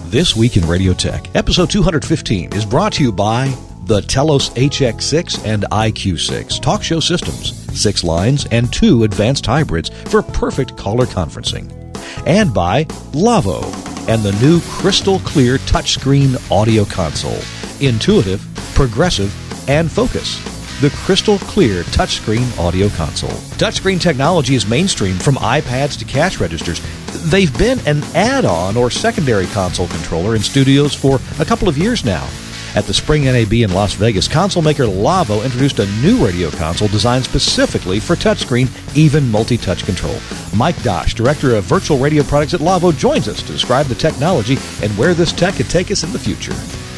This Week in Radio Tech, episode 215, is brought to you by the Telos HX6 and IQ6 talk show systems, 6 lines and 2 advanced hybrids for perfect caller conferencing. And by Lavo and the new crystal clear touchscreen audio console. Intuitive, progressive, and focus. The crystal clear touchscreen audio console. Touchscreen technology is mainstream from iPads to cash registers. They've been an add-on or secondary console controller in studios for a couple of years now. At the Spring NAB in Las Vegas, console maker Lavo introduced a new radio console designed specifically for touchscreen, even multi-touch control. Mike Dosh, Director of Virtual Radio Products at Lavo, joins us to describe the technology and where this tech could take us in the future.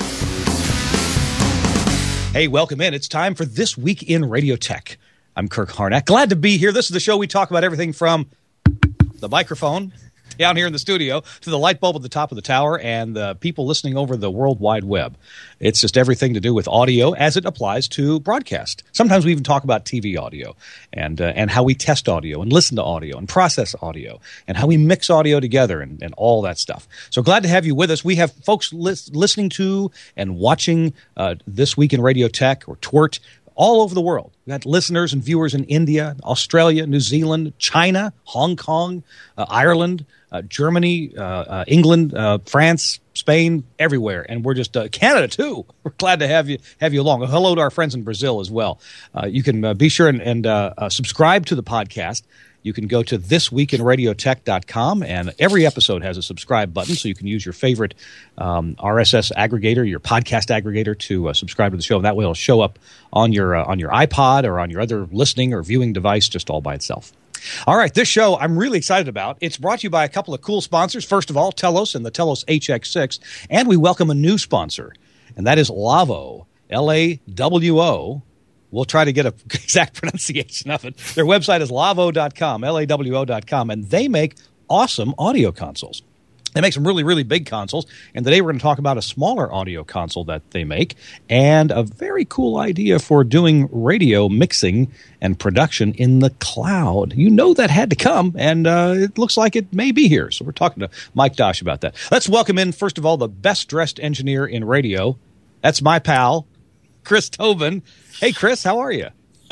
Hey, welcome in. It's time for This Week in Radio Tech. I'm Kirk Harnack. Glad to be here. This is the show we talk about everything from the microphone down here in the studio to the light bulb at the top of the tower and the people listening over the World Wide Web. It's just everything to do with audio as it applies to broadcast. Sometimes we even talk about TV audio and how we test audio and listen to audio and process audio and how we mix audio together and all that stuff. So glad to have you with us. We have folks listening to and watching This Week in Radio Tech, or TWIRT, all over the world. We've got listeners and viewers in India, Australia, New Zealand, China, Hong Kong, Ireland, Germany, England, France, Spain, everywhere. And we're just Canada, too. We're glad to have you along. Hello to our friends in Brazil as well. You can be sure and subscribe to the podcast. You can go to thisweekinradiotech.com, and every episode has a subscribe button, so you can use your favorite RSS aggregator, your podcast aggregator, to subscribe to the show. And that way it'll show up on your iPod or on your other listening or viewing device just all by itself. All right, this show I'm really excited about. It's brought to you by a couple of cool sponsors. First of all, Telos and the Telos HX6, and we welcome a new sponsor, and that is Lavo, L-A-W-O. We'll try to get an exact pronunciation of it. Their website is lavo.com, L-A-W-O.com, and they make awesome audio consoles. They make some really, really big consoles, and today we're going to talk about a smaller audio console that they make and a very cool idea for doing radio mixing and production in the cloud. You know that had to come, and it looks like it may be here. So we're talking to Mike Dosh about that. Let's welcome in, first of all, the best-dressed engineer in radio. That's my pal, Chris Tobin. Hey, Chris, how are you?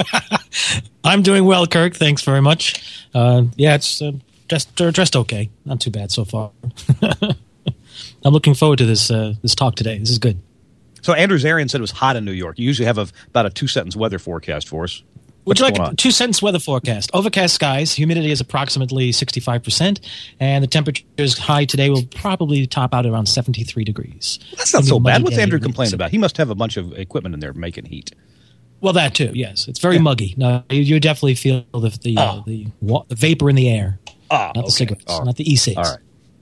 I'm doing well, Kirk. Thanks very much. It's dressed okay. Not too bad so far. I'm looking forward to this talk today. This is good. So Andrew Zarian said it was hot in New York. You usually have about a 2-sentence weather forecast for us. Would you like a 2-sentence weather forecast? Overcast skies, humidity is approximately 65%, and the temperatures high today will probably top out around 73 degrees. That's not so bad. What's Andrew complaining about? He must have a bunch of equipment in there making heat. Well, that too, yes. It's very muggy. No, you definitely feel the vapor in the air. Not the cigarettes, not the e-cigs. All right.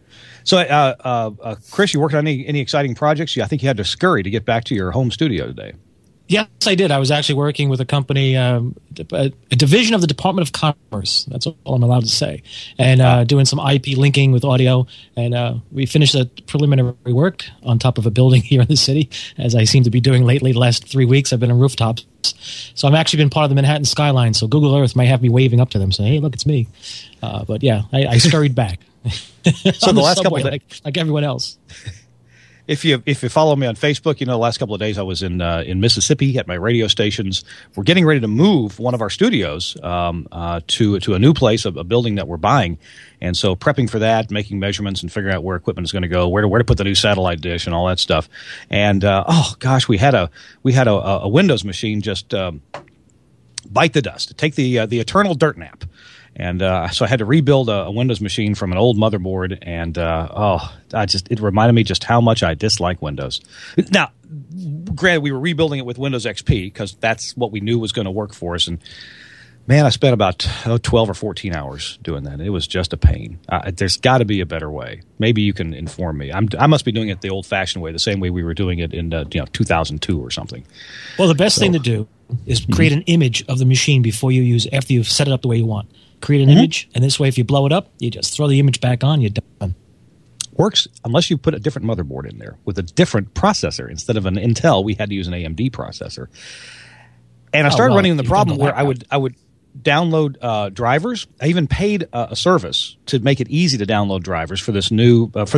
So, Chris, you working on any exciting projects? I think you had to scurry to get back to your home studio today. Yes, I did. I was actually working with a company, a division of the Department of Commerce. That's all I'm allowed to say. And doing some IP linking with audio. And we finished the preliminary work on top of a building here in the city, as I seem to be doing lately. The last 3 weeks, I've been on rooftops. So I'm actually been part of the Manhattan skyline. So Google Earth might have me waving up to them, saying, hey, look, it's me. But yeah, I scurried back. So the last couple of days, like everyone else. If you follow me on Facebook, you know the last couple of days I was in Mississippi at my radio stations. We're getting ready to move one of our studios to a new place, a building that we're buying, and so prepping for that, making measurements, and figuring out where equipment is going to go, where to put the new satellite dish, and all that stuff. And we had a Windows machine just bite the dust, take the eternal dirt nap. And so I had to rebuild a Windows machine from an old motherboard, and it reminded me just how much I dislike Windows. Now, granted, we were rebuilding it with Windows XP because that's what we knew was going to work for us. And man, I spent about 12 or 14 hours doing that. It was just a pain. There's got to be a better way. Maybe you can inform me. I must be doing it the old-fashioned way, the same way we were doing it in 2002 or something. Well, the best thing to do is create an image of the machine after you've set it up the way you want. Create an image, and this way, if you blow it up, you just throw the image back on, you're done. Works unless you put a different motherboard in there with a different processor. Instead of an Intel, we had to use an AMD processor. And I started running into the problem where I would download drivers. I even paid a service to make it easy to download drivers for this new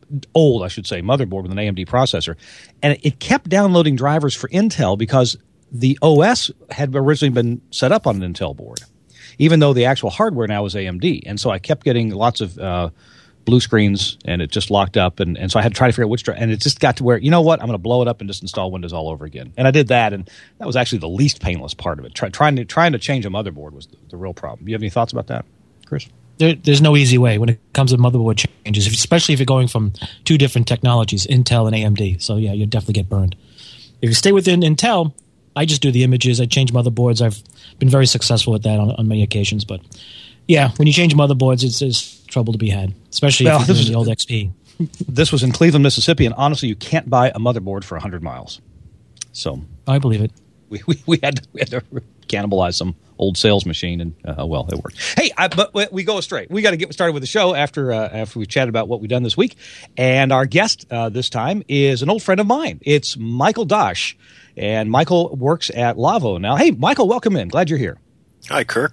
old, I should say, motherboard with an AMD processor, and it kept downloading drivers for Intel because the OS had originally been set up on an Intel board, even though the actual hardware now is AMD. And so I kept getting lots of blue screens, and it just locked up. And so I had to try to figure out which drive. And it just got to where, you know what, I'm going to blow it up and just install Windows all over again. And I did that, and that was actually the least painless part of it. Trying to change a motherboard was the real problem. Do you have any thoughts about that, Chris? There's no easy way when it comes to motherboard changes, especially if you're going from two different technologies, Intel and AMD. So, yeah, you'll definitely get burned. If you stay within Intel, I just do the images. I change motherboards. I've been very successful with that on many occasions. But, yeah, when you change motherboards, there's trouble to be had, especially if you're doing the old XP. This was in Cleveland, Mississippi, and honestly, you can't buy a motherboard for 100 miles. So I believe it. We had to cannibalize some old sales machine, and well, it worked. Hey, but we go straight. We got to get started with the show after we chatted about what we've done this week. And our guest this time is an old friend of mine. It's Michael Dosch, and Michael works at Lavo now. Hey, Michael, welcome in. Glad you're here. Hi, Kirk.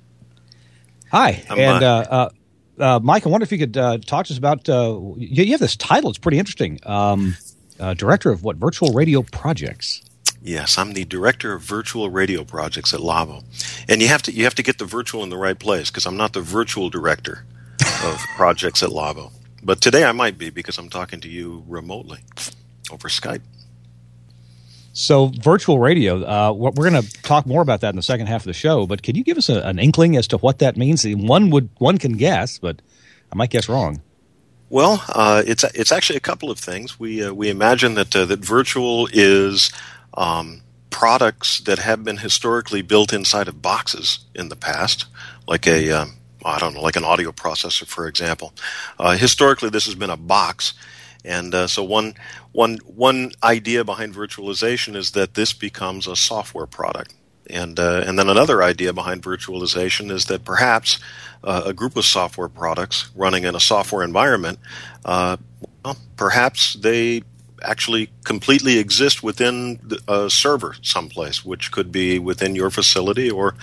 Hi, Mike, I wonder if you could talk to us about. You have this title; it's pretty interesting. Director of what? Virtual Radio Projects. Yes, I'm the director of virtual radio projects at Lavo, and you have to get the virtual in the right place because I'm not the virtual director of projects at Lavo. But today I might be because I'm talking to you remotely over Skype. So virtual radio, we're going to talk more about that in the second half of the show. But can you give us an inkling as to what that means? One can guess, but I might guess wrong. Well, it's actually a couple of things. We imagine that virtual is products that have been historically built inside of boxes in the past, like like an audio processor, for example. Historically, this has been a box, and so one idea behind virtualization is that this becomes a software product, and then another idea behind virtualization is that perhaps a group of software products running in a software environment, perhaps they actually completely exist within a server someplace, which could be within your facility, or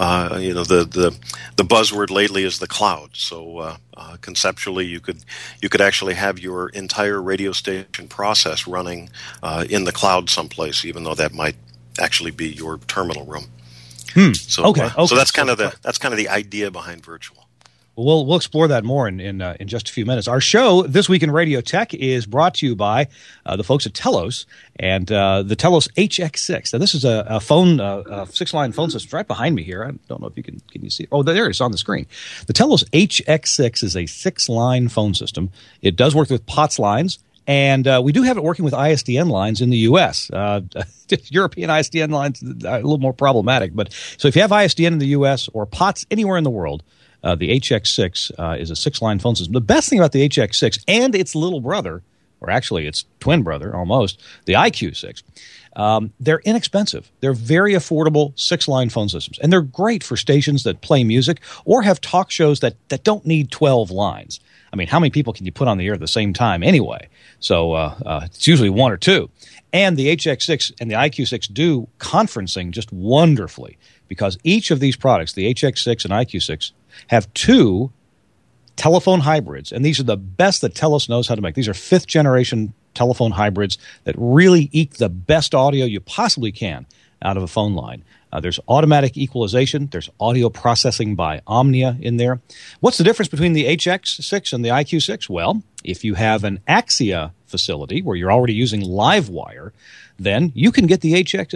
the buzzword lately is the cloud. So conceptually, you could actually have your entire radio station process running in the cloud someplace, even though that might actually be your terminal room. So Okay. So that's kind of the idea behind virtual. We'll explore that more in just a few minutes. Our show, This Week in Radio Tech, is brought to you by the folks at Telos and the Telos HX6. Now, this is a phone, six-line phone system right behind me here. I don't know if you can you see it? Oh, there it is on the screen. The Telos HX6 is a six-line phone system. It does work with POTS lines, and we do have it working with ISDN lines in the U.S. European ISDN lines are a little more problematic. But so if you have ISDN in the U.S. or POTS anywhere in the world, the HX6 is a six-line phone system. The best thing about the HX6 and its little brother, or actually its twin brother almost, the IQ6, they're inexpensive. They're very affordable six-line phone systems. And they're great for stations that play music or have talk shows that don't need 12 lines. I mean, how many people can you put on the air at the same time anyway? So it's usually one or two. And the HX6 and the IQ6 do conferencing just wonderfully because each of these products, the HX6 and IQ6, have two telephone hybrids, and these are the best that Telos knows how to make. These are fifth-generation telephone hybrids that really eke the best audio you possibly can out of a phone line. There's automatic equalization. There's audio processing by Omnia in there. What's the difference between the HX6 and the IQ6? Well, if you have an Axia facility where you're already using LiveWire, then you can get the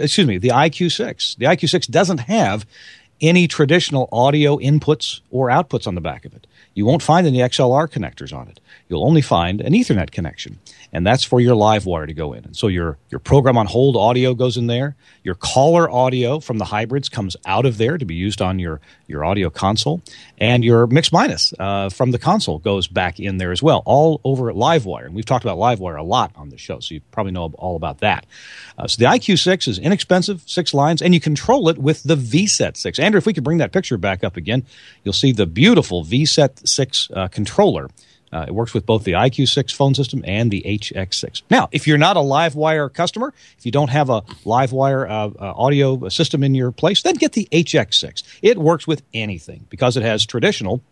IQ6. The IQ6 doesn't have any traditional audio inputs or outputs on the back of it. You won't find any XLR connectors on it. You'll only find an Ethernet connection, and that's for your LiveWire to go in. And so your program on hold audio goes in there. Your caller audio from the hybrids comes out of there to be used on your audio console, and your mix minus from the console goes back in there as well, all over LiveWire. And we've talked about LiveWire a lot on the show, so you probably know all about that. So the IQ6 is inexpensive, 6 lines, and you control it with the VSET 6. Andrew, if we could bring that picture back up again, you'll see the beautiful VSET 6 controller. It works with both the IQ6 phone system and the HX6. Now, if you're not a LiveWire customer, if you don't have a LiveWire audio system in your place, then get the HX6. It works with anything because it has traditional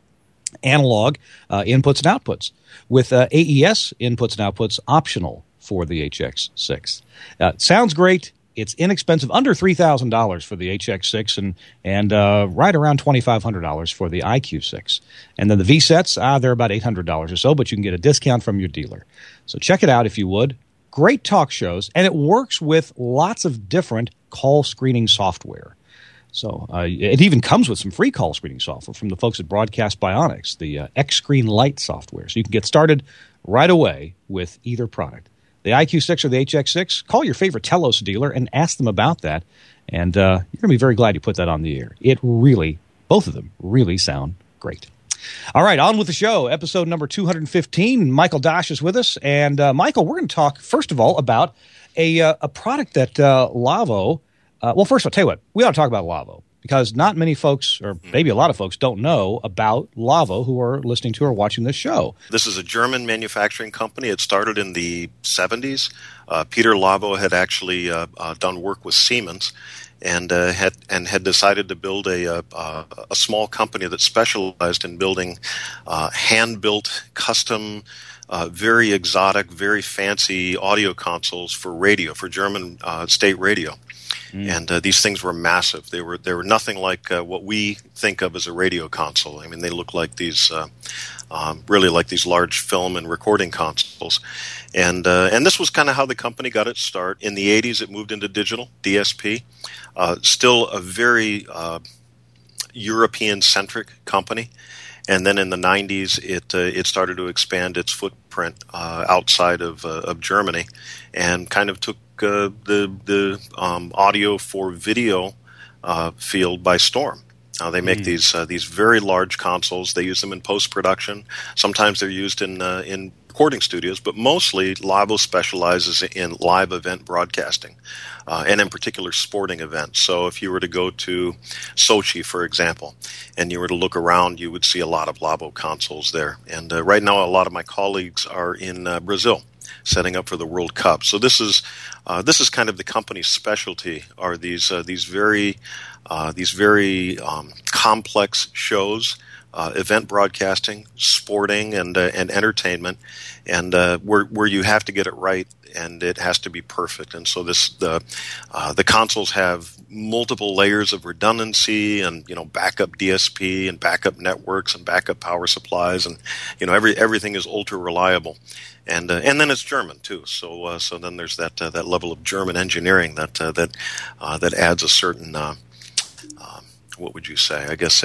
analog inputs and outputs, with AES inputs and outputs optional for the HX6. Sounds great. It's inexpensive, under $3,000 for the HX6 and right around $2,500 for the IQ6. And then the VSETs, they're about $800 or so, but you can get a discount from your dealer. So check it out if you would. Great talk shows, and it works with lots of different call screening software. So it even comes with some free call screening software from the folks at Broadcast Bionics, the X-Screen Lite software. So you can get started right away with either product. The IQ6 or the HX6, call your favorite Telos dealer and ask them about that. And you're going to be very glad you put that on the air. It really, both of them, really sound great. All right, on with the show. Episode number 215. Michael Dosh is with us. And Michael, we're going to talk, first of all, about a product that Lavo... well, first, I'll tell you what. We ought to talk about Lavo, because not many folks, or maybe a lot of folks, don't know about Lavo who are listening to or watching this show. This is a German manufacturing company. It started in the 70s. Peter Lavo had actually done work with Siemens and had decided to build a small company that specialized in building hand-built, custom, very exotic, very fancy audio consoles for radio, for German state radio. And these things were massive. They were nothing like what we think of as a radio console. I mean, they look like these really like these large film and recording consoles. And this was kind of how the company got its start. In the 80s, it moved into digital, DSP. Still a very European-centric company. And then in the 90s, it started to expand its footprint outside of Germany, and kind of took the audio for video field by storm. They make these very large consoles. They use them in post-production. Sometimes they're used in recording studios, but mostly Lavo specializes in live event broadcasting, and in particular sporting events. So if you were to go to Sochi, for example, and you were to look around, you would see a lot of Lavo consoles there. And right now, a lot of my colleagues are in Brazil, setting up for the World Cup. So this is kind of the company's specialty, are these very complex shows, event broadcasting, sporting, and entertainment, and where you have to get it right, and it has to be perfect. And so the consoles have multiple layers of redundancy, and backup DSP and backup networks and backup power supplies, and everything is ultra reliable. And then it's German too, so then there's that level of German engineering that adds a certain what would you say? I guess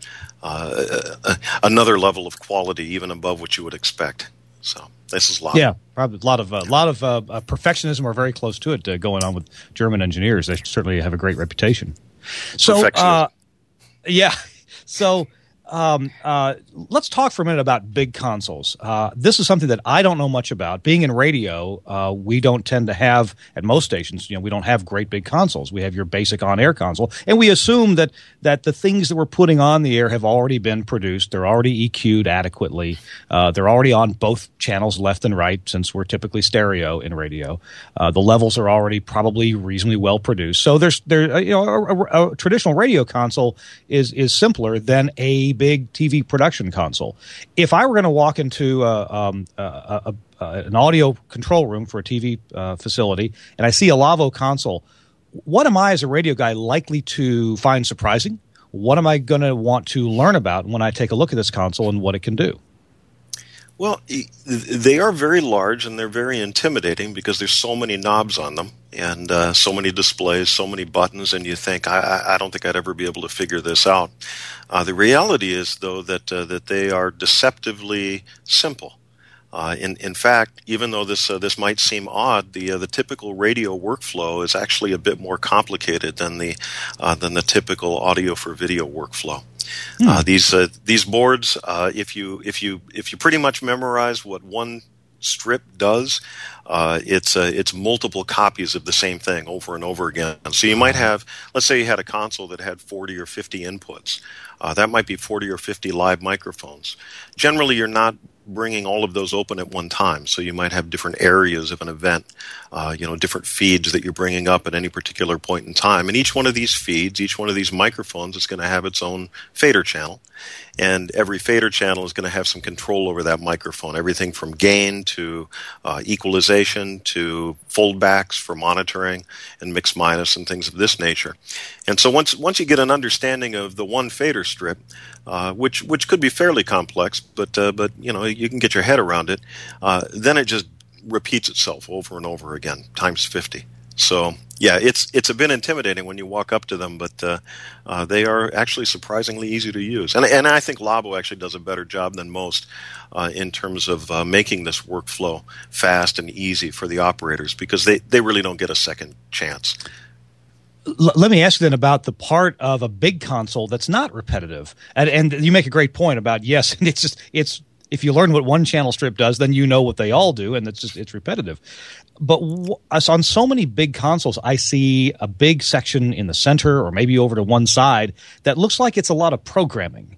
another level of quality, even above what you would expect. So this is Lavo. Yeah, probably a lot of perfectionism, or very close to it, going on with German engineers. They certainly have a great reputation. So yeah, so. Let's talk for a minute about big consoles. This is something that I don't know much about. Being in radio, we don't tend to have, at most stations, we don't have great big consoles. We have your basic on-air console, and we assume that the things that we're putting on the air have already been produced. They're already EQ'd adequately. They're already on both channels, left and right, since we're typically stereo in radio. The levels are already probably reasonably well produced. So a traditional radio console is simpler than a big TV production console. If I were going to walk into an audio control room for a TV facility and I see a Lavo console, what am I as a radio guy likely to find surprising? What am I going to want to learn about when I take a look at this console and what it can do? Well, they are very large, and they're very intimidating because there's so many knobs on them, and so many displays, so many buttons, and you think, I don't think I'd ever be able to figure this out. The reality is, though, that they are deceptively simple. In fact, even though this might seem odd, the typical radio workflow is actually a bit more complicated than the typical audio for video workflow. These boards, if you pretty much memorize what one strip does, it's multiple copies of the same thing over and over again. So you might have, let's say you had a console that had 40 or 50 inputs. That might be 40 or 50 live microphones. Generally, you're not bringing all of those open at one time. So you might have different areas of an event, different feeds that you're bringing up at any particular point in time. And each one of these feeds, each one of these microphones is going to have its own fader channel. And every fader channel is going to have some control over that microphone, everything from gain to equalization to foldbacks for monitoring and mix minus and things of this nature. And so once you get an understanding of the one fader strip, which could be fairly complex, but you can get your head around it, then it just repeats itself over and over again, times 50. So, yeah, it's a bit intimidating when you walk up to them, but they are actually surprisingly easy to use. And I think Labo actually does a better job than most in terms of making this workflow fast and easy for the operators, because they really don't get a second chance. Let me ask you then about the part of a big console that's not repetitive. And you make a great point about, yes, it's if you learn what one channel strip does, then you know what they all do, and it's repetitive. But on so many big consoles, I see a big section in the center or maybe over to one side that looks like it's a lot of programming.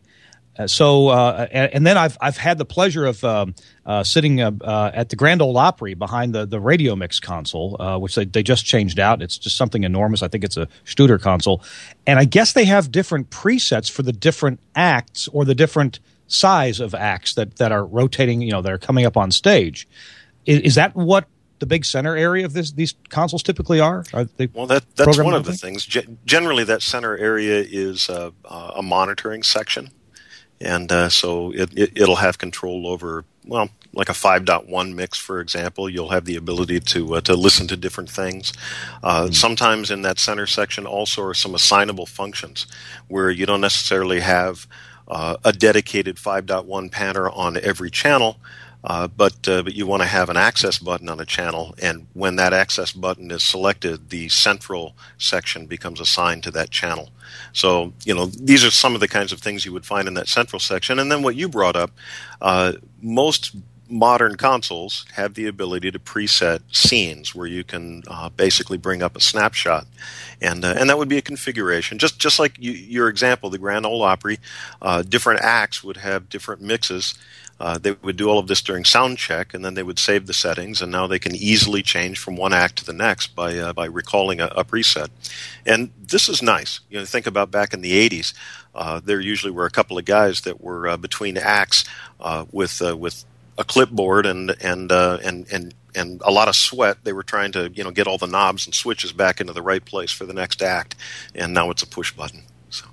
And then I've had the pleasure of sitting at the Grand Ole Opry behind the Radio Mix console, which they just changed out. It's just something enormous. I think it's a Studer console. And I guess they have different presets for the different acts or the different size of acts that are rotating, that are coming up on stage. Is that what the big center area of these consoles typically are? Well, that's one of the things. Generally, that center area is a monitoring section. And so it'll have control over, like a 5.1 mix, for example. You'll have the ability to listen to different things. Sometimes in that center section also are some assignable functions where you don't necessarily have a dedicated 5.1 panner on every channel, but you want to have an access button on a channel, and when that access button is selected, the central section becomes assigned to that channel. So, these are some of the kinds of things you would find in that central section. And then what you brought up, most modern consoles have the ability to preset scenes where you can basically bring up a snapshot. And that would be a configuration. Just like your example, the Grand Ole Opry, different acts would have different mixes. They would do all of this during sound check, and then they would save the settings, and now they can easily change from one act to the next by recalling a preset. And this is nice. Think about back in the 80s. There usually were a couple of guys that were between acts with a clipboard and a lot of sweat. They were trying to get all the knobs and switches back into the right place for the next act, and now it's a push button. So.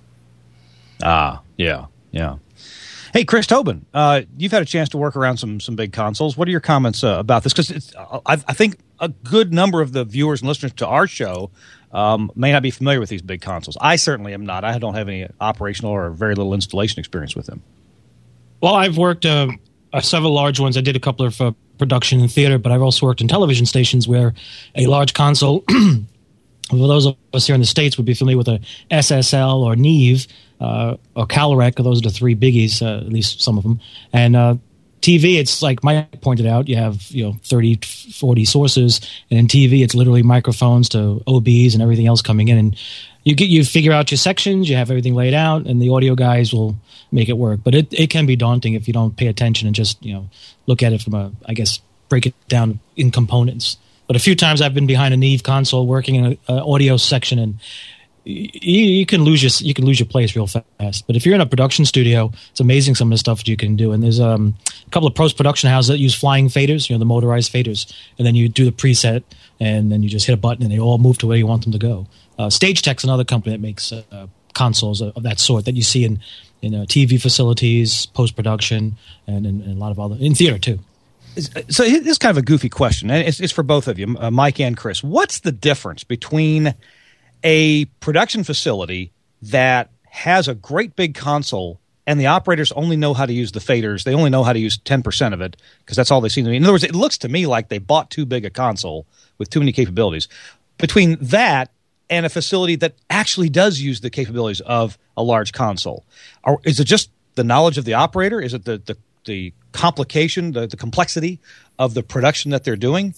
Yeah. Hey, Chris Tobin, you've had a chance to work around some big consoles. What are your comments about this? Because I think a good number of the viewers and listeners to our show may not be familiar with these big consoles. I certainly am not. I don't have any operational or very little installation experience with them. Well, I've worked several large ones. I did a couple of production in theater, but I've also worked in television stations where a large console, for those of us here in the States, would be familiar with a SSL or Neve or Calrec. Those are the three biggies, at least some of them. And TV, it's like Mike pointed out, you have 30, 40 sources, and in TV, it's literally microphones to OBs and everything else coming in. And you figure out your sections, you have everything laid out, and the audio guys will make it work. But it can be daunting if you don't pay attention and just look at it from break it down in components. But a few times I've been behind a Neve console working in an audio section, and you can lose your place real fast. But if you're in a production studio, it's amazing some of the stuff you can do. And there's a couple of post-production houses that use flying faders, the motorized faders, and then you do the preset, and then you just hit a button, and they all move to where you want them to go. StageTech's another company that makes consoles of that sort that you see in TV facilities, post-production, and a lot of other in theater too. So this is kind of a goofy question, and it's for both of you, Mike and Chris. What's the difference between a production facility that has a great big console and the operators only know how to use the faders? They only know how to use 10% of it because that's all they seem to be. In other words, it looks to me like they bought too big a console with too many capabilities. Between that and a facility that actually does use the capabilities of a large console, is it just the knowledge of the operator? Is it the complication, the complexity of the production that they're doing?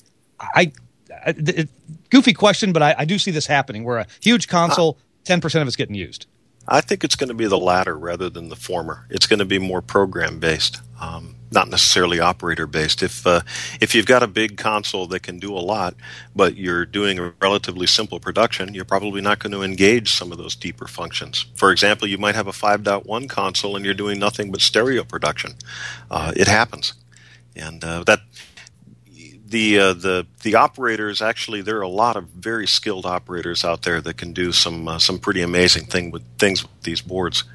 Goofy question, but I do see this happening where a huge console, 10% of it's getting used. I think it's going to be the latter rather than the former. It's going to be more program-based. not necessarily operator based. If you've got a big console that can do a lot, but you're doing a relatively simple production, you're probably not going to engage some of those deeper functions. For example, you might have a 5.1 console and you're doing nothing but stereo production. It happens, and the operators, actually, there are a lot of very skilled operators out there that can do some pretty amazing things with these boards.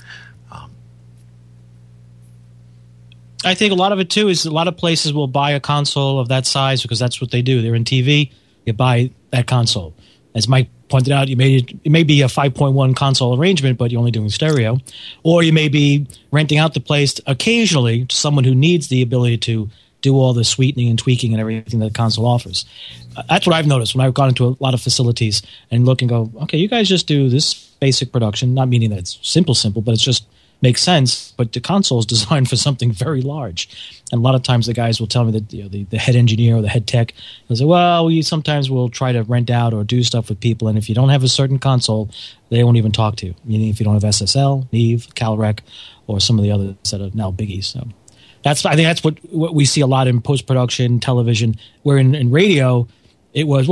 I think a lot of it too is a lot of places will buy a console of that size because that's what they do. They're in TV. You buy that console. As Mike pointed out, it may be a 5.1 console arrangement, but you're only doing stereo, or you may be renting out the place occasionally to someone who needs the ability to do all the sweetening and tweaking and everything that the console offers. That's what I've noticed when I've gone into a lot of facilities and look and go, okay, you guys just do this basic production, not meaning that it's simple, but it's just makes sense. But the console is designed for something very large. And a lot of times the guys will tell me that the head engineer or the head tech will say, well, we sometimes will try to rent out or do stuff with people. And if you don't have a certain console, they won't even talk to you. Meaning if you don't have SSL, Neve, CalRec, or some of the others that are now biggies. So I think that's what we see a lot in post-production television, where in radio, it was,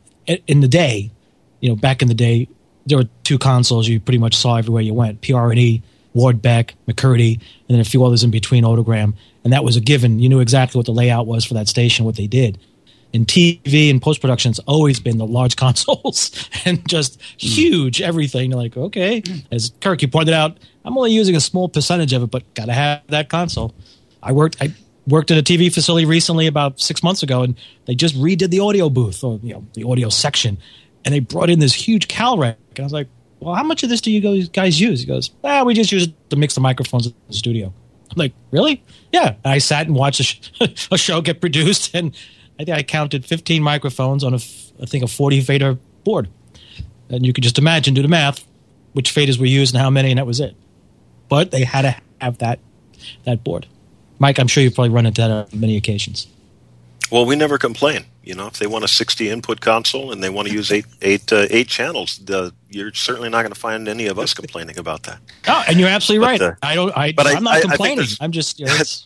in the day, back in the day, there were two consoles you pretty much saw everywhere you went, PR&E, Ward Beck, McCurdy, and then a few others in between, Otogram, and that was a given. You knew exactly what the layout was for that station, what they did. In TV and post-production, it's always been the large consoles and just huge everything. You're like, okay, as Kirk, you pointed out, I'm only using a small percentage of it, but got to have that console. I worked at a TV facility recently about 6 months ago, and they just redid the audio booth, or the audio section, and they brought in this huge CalRec. And I was like, well, how much of this do you guys use? He goes, we just use it to mix the microphones in the studio. I'm like, really? Yeah. And I sat and watched a show get produced, and I think I counted 15 microphones on a 40 fader board. And you could just imagine, do the math, which faders were used and how many, and that was it. But they had to have that board. Mike, I'm sure you've probably run into that on many occasions. Well, we never complain. If they want a 60 input console and they want to use eight channels, you're certainly not going to find any of us complaining about that. Oh, and you're absolutely right. I'm not complaining. I'm just.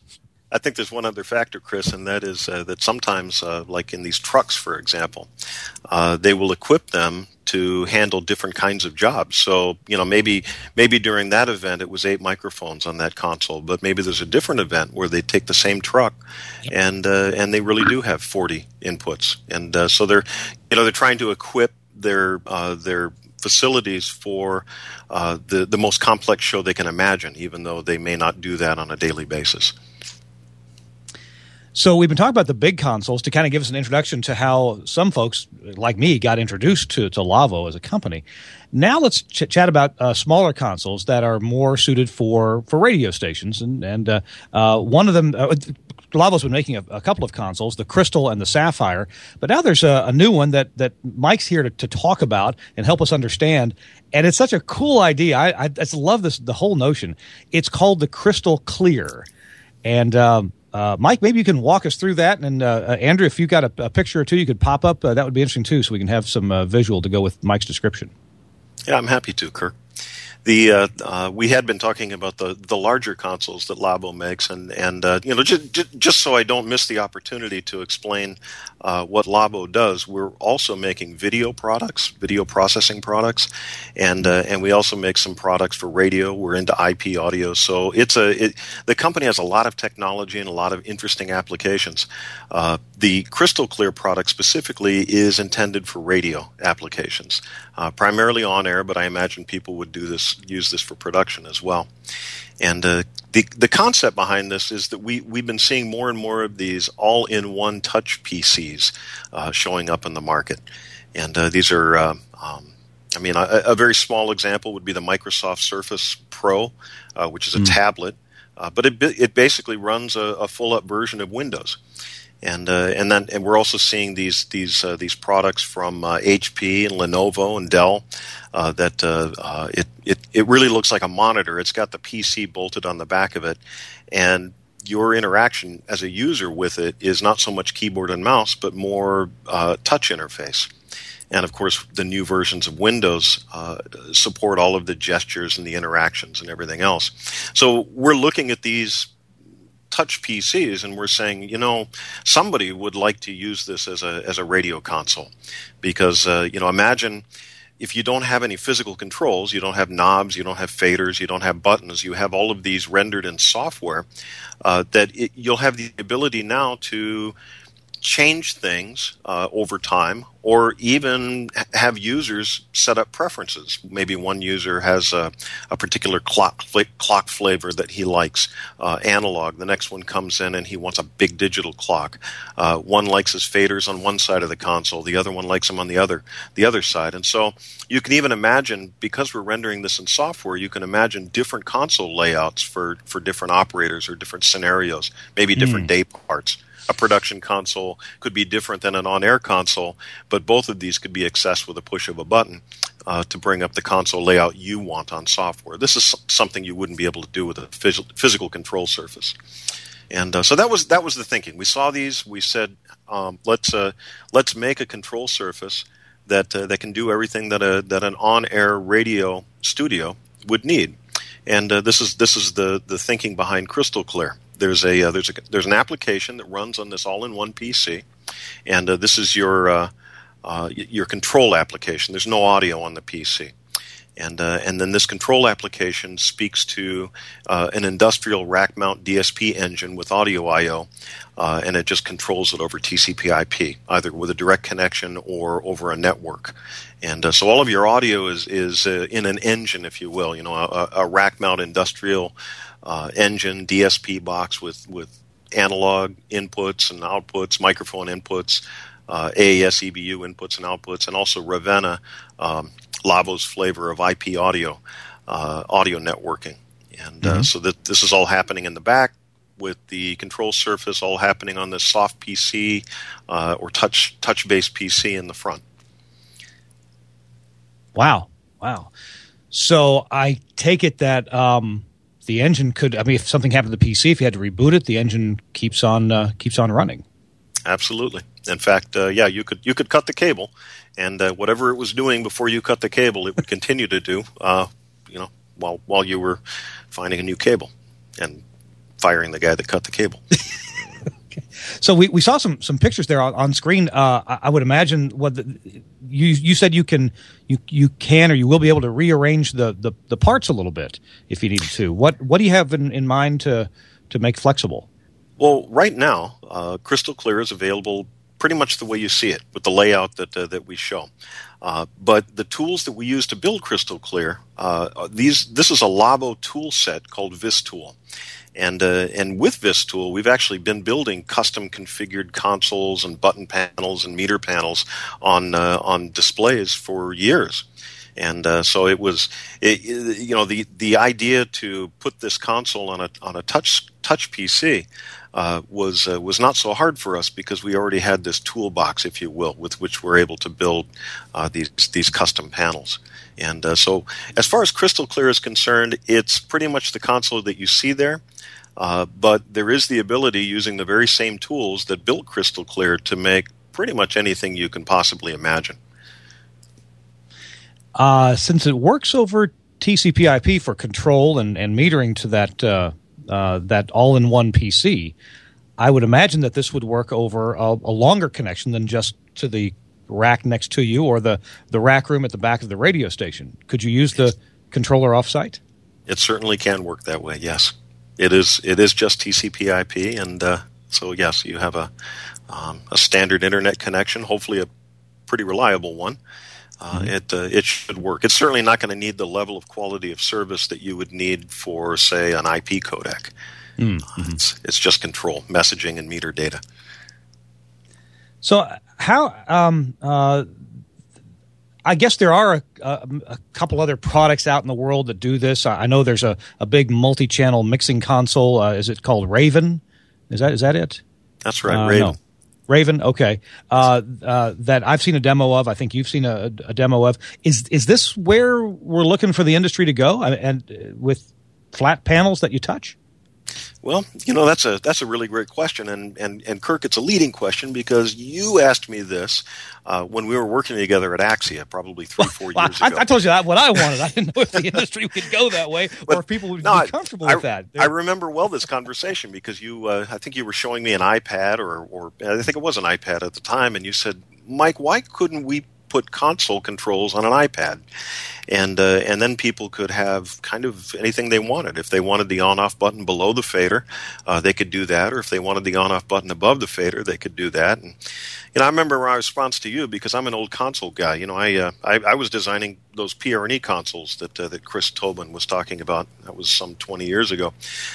I think there's one other factor, Chris, and that is that sometimes, like in these trucks, for example, they will equip them to handle different kinds of jobs. So, maybe during that event it was 8 microphones on that console, but maybe there's a different event where they take the same truck and they really do have 40 inputs, and so they're trying to equip their facilities for the most complex show they can imagine, even though they may not do that on a daily basis. So we've been talking about the big consoles to kind of give us an introduction to how some folks like me got introduced to Lavo as a company. Now let's chat about smaller consoles that are more suited for radio stations. And one of them, Lavo's been making a couple of consoles, the Crystal and the Sapphire. But now there's a new one that Mike's here to talk about and help us understand. And it's such a cool idea. I just love the whole notion. It's called the Crystal Clear. And Mike, maybe you can walk us through that. And Andrew, if you've got a picture or two you could pop up, that would be interesting too, so we can have some visual to go with Mike's description. Yeah, I'm happy to, Kirk. We had been talking about the larger consoles that Lavo makes, and just so I don't miss the opportunity to explain what Lavo does, we're also making video processing products, and we also make some products for radio. We're into IP audio, so the company has a lot of technology and a lot of interesting applications. The Crystal Clear product specifically is intended for radio applications, primarily on air, but I imagine people would use this for production as well. And the concept behind this is that we've been seeing more and more of these all-in-one touch PCs showing up in the market. And these are, a very small example would be the Microsoft Surface Pro, which is a tablet, but it basically runs a full-up version of Windows. And we're also seeing these products from HP and Lenovo and Dell that it really looks like a monitor. It's got the PC bolted on the back of it, and your interaction as a user with it is not so much keyboard and mouse, but more touch interface. And of course, the new versions of Windows support all of the gestures and the interactions and everything else. So we're looking at these touch PCs, and we're saying, somebody would like to use this as a radio console, because imagine if you don't have any physical controls, you don't have knobs, you don't have faders, you don't have buttons, you have all of these rendered in software, you'll have the ability now to change things over time, or even have users set up preferences. Maybe one user has a particular clock flavor that he likes, analog. The next one comes in and he wants a big digital clock. One likes his faders on one side of the console, the other one likes them on the other side. And so you can even imagine, because we're rendering this in software, you can imagine different console layouts for different operators or different scenarios, maybe different day parts. A production console could be different than an on-air console, but both of these could be accessed with a push of a button to bring up the console layout you want on software. This is something you wouldn't be able to do with a physical control surface. And so that was the thinking. We saw these. We said, let's make a control surface that can do everything that an on-air radio studio would need. And this is the thinking behind Crystal Clear. There's an application that runs on this all-in-one PC, and this is your control application. There's no audio on the PC, and then this control application speaks to an industrial rack mount DSP engine with audio I/O, and it just controls it over TCP/IP, either with a direct connection or over a network. And so all of your audio is in an engine, if you will, a rack mount industrial engine DSP box with analog inputs and outputs, microphone inputs, AAS EBU inputs and outputs, and also Ravenna, Lavo's flavor of IP audio networking. And so that this is all happening in the back, with the control surface all happening on this soft PC or touch-based PC in the front. Wow. So I take it that the engine could, if something happened to the PC, if you had to reboot it, the engine keeps on running. Absolutely. In fact, you could cut the cable, and whatever it was doing before you cut the cable, it would continue to do, while you were finding a new cable and firing the guy that cut the cable. Okay. So we saw some pictures there on screen. I would imagine you said you can or you will be able to rearrange the parts a little bit if you needed to. What do you have in mind to make flexible? Well, right now, Crystal Clear is available pretty much the way you see it, with the layout that we show. But the tools that we use to build Crystal Clear, this is a Lavo tool set called VisTool. And with VisTool, we've actually been building custom configured consoles and button panels and meter panels on displays for years. And so it was, the idea to put this console on a touch PC was not so hard for us, because we already had this toolbox, if you will, with which we're able to build these custom panels. And so as far as Crystal Clear is concerned, it's pretty much the console that you see there. But there is the ability, using the very same tools that built Crystal Clear, to make pretty much anything you can possibly imagine. Since it works over TCP/IP for control and metering to that all-in-one PC, I would imagine that this would work over a longer connection than just to the rack next to you or the rack room at the back of the radio station. Could you use the controller off-site? It certainly can work that way, yes. It is just TCP/IP, and so yes, you have a standard internet connection, hopefully a pretty reliable one. It should work. It's certainly not going to need the level of quality of service that you would need for, say, an IP codec. It's just control, messaging, and meter data. So how? I guess there are a couple other products out in the world that do this. I know there's a big multi-channel mixing console. Is it called Raven? Is that it? That's right, Raven. No. Raven, okay. That I've seen a demo of. I think you've seen a demo of. Is this where we're looking for the industry to go, and with flat panels that you touch? Well, that's a really great question, and Kirk, it's a leading question because you asked me this when we were working together at Axia, probably 3-4 years ago. I told you what I wanted. I didn't know if the industry could go that way, or if people would be comfortable with that. I remember well this conversation because I think you were showing me an iPad, or I think it was an iPad at the time, and you said, "Mike, why couldn't we put console controls on an iPad?" And then people could have kind of anything they wanted. If they wanted the on-off button below the fader, they could do that. Or if they wanted the on-off button above the fader, they could do that. And I remember my response to you, because I'm an old console guy. I was designing those PRNE consoles that Chris Tobin was talking about. That was some 20 years ago.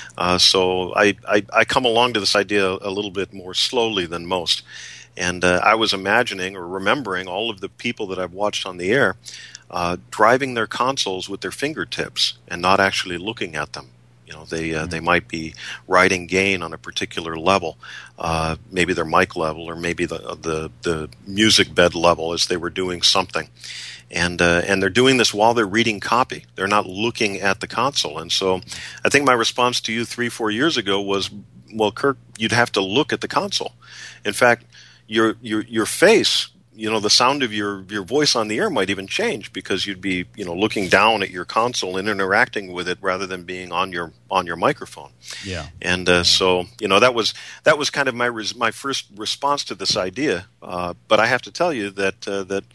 So I come along to this idea a little bit more slowly than most. And I was imagining or remembering all of the people that I've watched on the air driving their consoles with their fingertips and not actually looking at them. They might be riding gain on a particular level, maybe their mic level or maybe the music bed level as they were doing something. And they're doing this while they're reading copy. They're not looking at the console. And so I think my response to you 3-4 years ago was, well, Kirk, you'd have to look at the console. In fact, your face, the sound of your voice on the air might even change because you'd be, looking down at your console and interacting with it rather than being on your microphone. Yeah. And so, that was kind of my first response to this idea. But I have to tell you that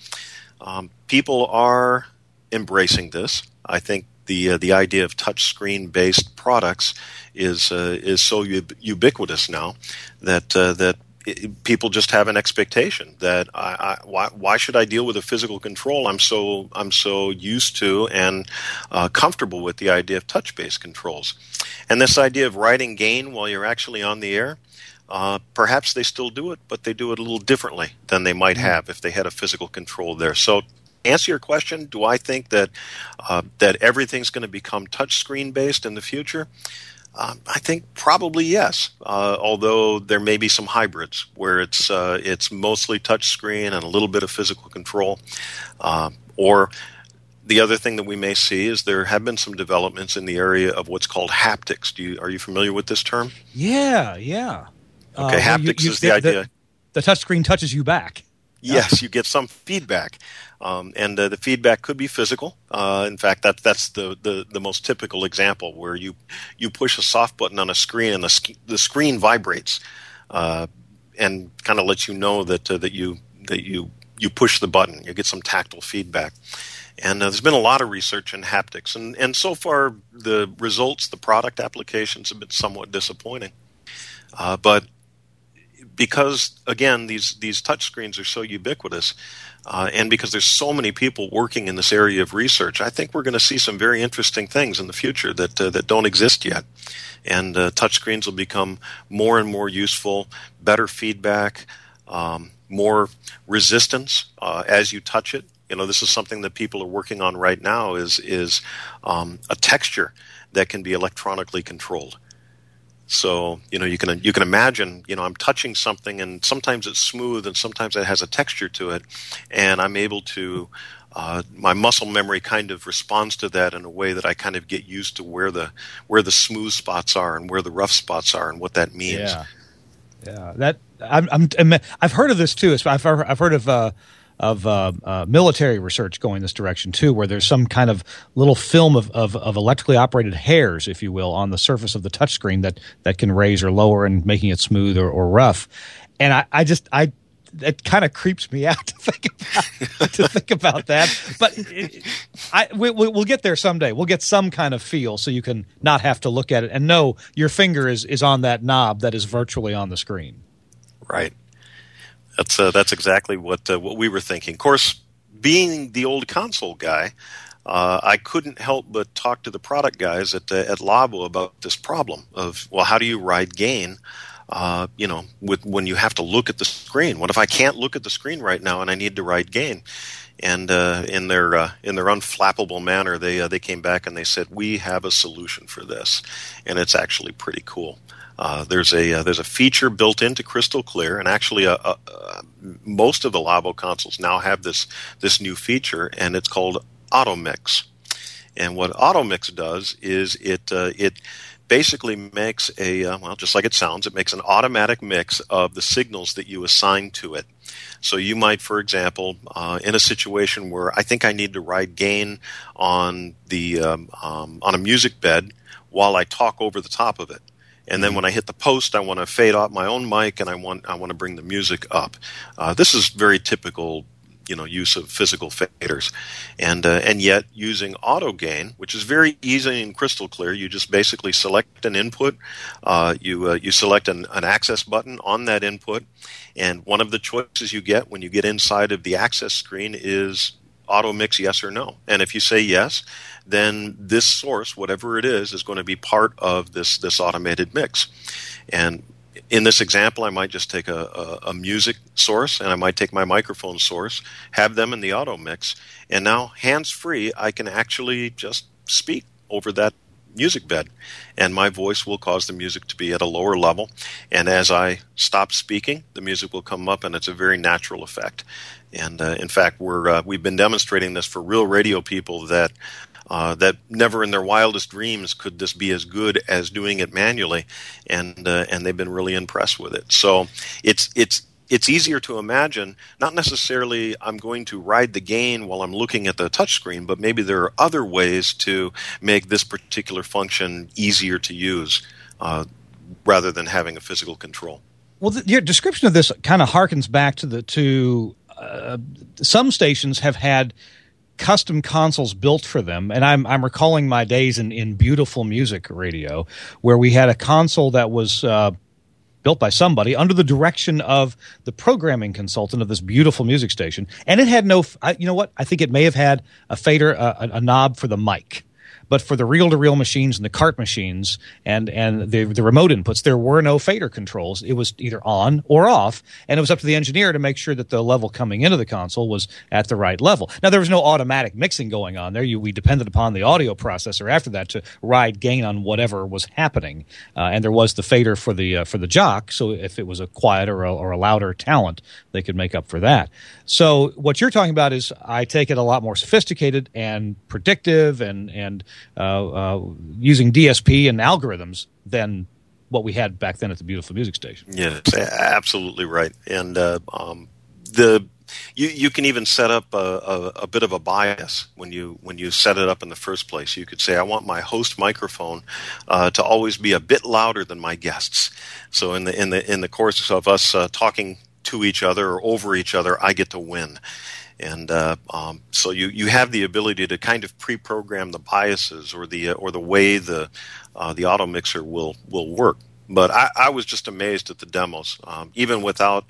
people are embracing this. I think the idea of touchscreen based products is so ubiquitous now that people just have an expectation that why should I deal with a physical control? I'm so used to and comfortable with the idea of touch-based controls, and this idea of riding gain while you're actually on the air. Perhaps they still do it, but they do it a little differently than they might have if they had a physical control there. So, to answer your question, do I think that everything's going to become touchscreen based in the future? I think probably yes, although there may be some hybrids where it's mostly touchscreen and a little bit of physical control. Or the other thing that we may see is there have been some developments in the area of what's called haptics. Are you familiar with this term? Yeah. Okay, haptics is the idea. The touchscreen touches you back. Yes, you get some feedback, and the feedback could be physical. In fact, that's the most typical example where you push a soft button on a screen and the screen vibrates, and kind of lets you know that you push the button. You get some tactile feedback, and there's been a lot of research in haptics, and so far the results, the product applications have been somewhat disappointing, but because, again, these touchscreens are so ubiquitous, and because there's so many people working in this area of research, I think we're going to see some very interesting things in the future that don't exist yet. And touchscreens will become more and more useful, better feedback, more resistance as you touch it. This is something that people are working on right now is a texture that can be electronically controlled. So, you can imagine, I'm touching something and sometimes it's smooth and sometimes it has a texture to it, and I'm able to, my muscle memory kind of responds to that in a way that I kind of get used to where the smooth spots are and where the rough spots are and what that means. Yeah. That I've heard of this too. I've heard of military research going this direction too, where there's some kind of little film of electrically operated hairs, if you will, on the surface of the touchscreen that can raise or lower and making it smooth or rough. And it kind of creeps me out to think about that. But we'll get there someday. We'll get some kind of feel so you can not have to look at it and know your finger is on that knob that is virtually on the screen. Right. That's exactly what we were thinking. Of course, being the old console guy, I couldn't help but talk to the product guys at Labo about this problem of, well, how do you ride gain, when you have to look at the screen? What if I can't look at the screen right now and I need to ride gain? And in their unflappable manner, they came back and they said, we have a solution for this, and it's actually pretty cool. There's a feature built into Crystal Clear, and actually most of the Labo consoles now have this new feature, and it's called Auto Mix. And what Auto Mix does is it basically makes just like it sounds, it makes an automatic mix of the signals that you assign to it. So you might, for example, in a situation where I think I need to ride gain on on a music bed while I talk over the top of it. And then when I hit the post, I want to fade off my own mic, and I want to bring the music up. This is very typical, use of physical faders, and yet using auto gain, which is very easy and crystal clear. You just basically select an input, you select an access button on that input, and one of the choices you get when you get inside of the access screen is auto mix yes or no. And if you say yes, then this source, whatever it is going to be part of this automated mix. And in this example, I might just take a music source, and I might take my microphone source, have them in the auto mix, and now hands-free, I can actually just speak over that music bed, and my voice will cause the music to be at a lower level. And as I stop speaking, the music will come up, and it's a very natural effect. And in fact, we've been demonstrating this for real radio people that never in their wildest dreams could this be as good as doing it manually, and they've been really impressed with it. So it's easier to imagine. Not necessarily I'm going to ride the gain while I'm looking at the touchscreen, but maybe there are other ways to make this particular function easier to use rather than having a physical control. Well, your description of this kind of harkens back to some stations have had custom consoles built for them, and I'm recalling my days in beautiful music radio, where we had a console that was built by somebody under the direction of the programming consultant of this beautiful music station, and it had no. You know what? I think it may have had a fader, a knob for the mic. But for the reel-to-reel machines and the cart machines and the remote inputs, there were no fader controls. It was either on or off, and it was up to the engineer to make sure that the level coming into the console was at the right level. Now, there was no automatic mixing going on there. We depended upon the audio processor after that to ride gain on whatever was happening, and there was the fader for the jock. So if it was a quieter or a louder talent, they could make up for that. So what you're talking about is, I take it, a lot more sophisticated and predictive and using DSP and algorithms than what we had back then at the beautiful music station. Yeah, absolutely right. And you can even set up a bit of a bias when you set it up in the first place. You could say, I want my host microphone to always be a bit louder than my guests. So in the course of us talking to each other or over each other, I get to win. And so you have the ability to kind of pre-program the biases or the way the auto mixer will work. But I was just amazed at the demos, even without